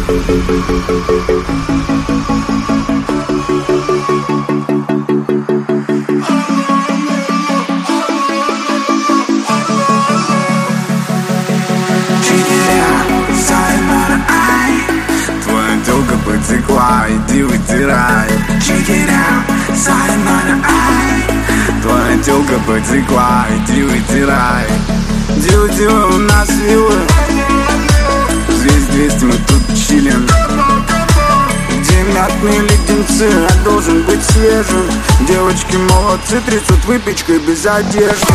Иди вытирай. Check it out, sayonara, ай. Твоя тёлка потекла, иди вытирай. Делай у нас виллы. Здесь 200, мы тут чилим. Где мятные леденцы, я должен быть свежим. Девочки молодцы, трясут выпечкой без одежды.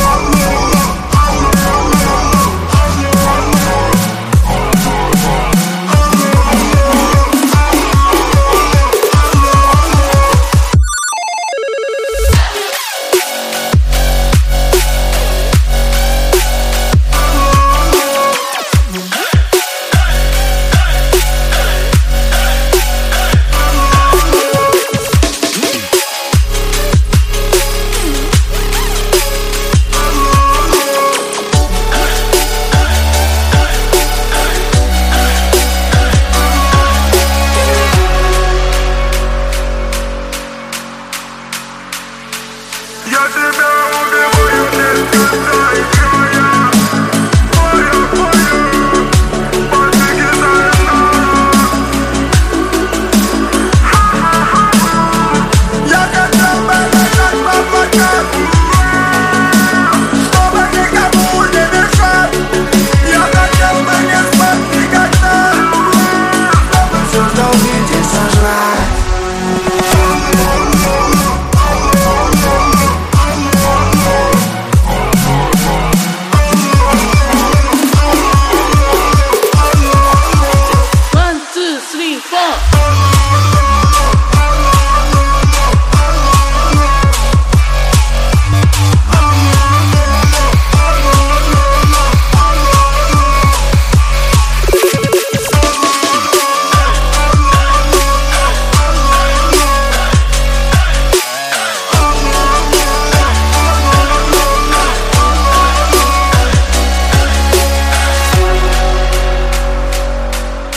Я тебя убиваю, не сказай, я твоя, подвиги sayonara. Я хотел бы начать поплакать, чтобы никому не мешать. Я хотел бы не спать никогда, чтобы все в долбите сожрать.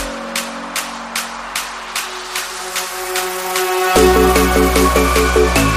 We'll be right back.